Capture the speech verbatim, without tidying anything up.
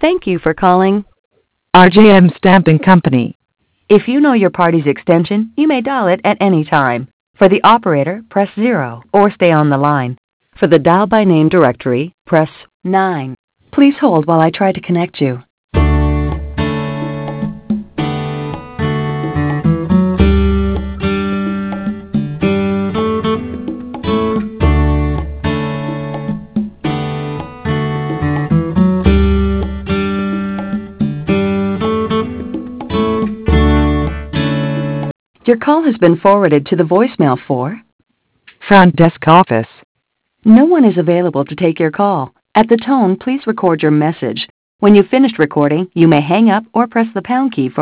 Thank you for calling. R J M Stamping Company. If you know your party's extension, you may dial it at any time. For the operator, press zero or stay on the line. For the dial by name directory, press nine. Please hold while I try to connect you. Your call has been forwarded to the voicemail for Front Desk Office. No one is available to take your call. At the tone, please record your message. When you've finished recording, you may hang up or press the pound key for